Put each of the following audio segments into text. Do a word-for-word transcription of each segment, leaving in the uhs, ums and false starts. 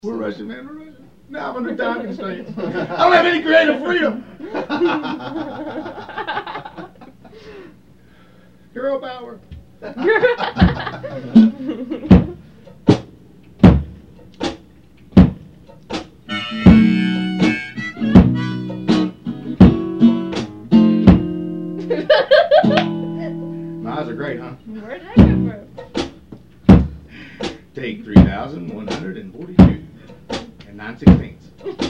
We're Russian, man. We're Russian. Now I'm under time constraints. I don't have any creative freedom. Hero power. My eyes are great, huh? Where'd that come from? Take three thousand one hundred forty-two and nine sixteenths.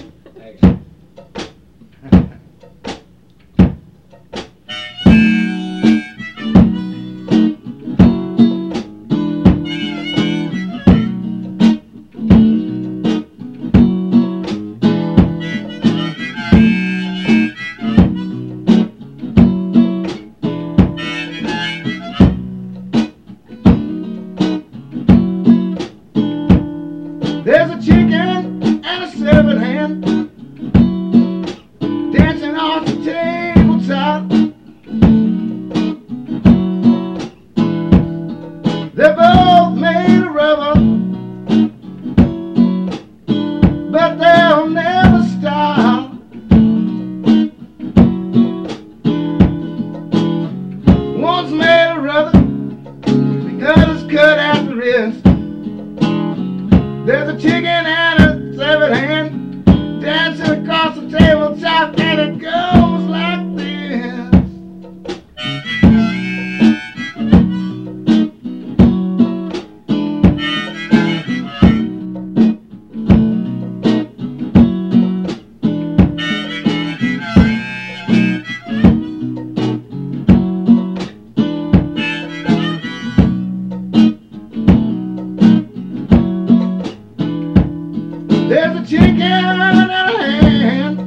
There's a chicken and a seven hand dancing on the tabletop. They both made of rubber, but they'll never stop. One's made of rubber, the other's cut at the wrist. There's a chicken and a seven hand dancing across the tabletop, and it goes like this. There's a chicken in a hand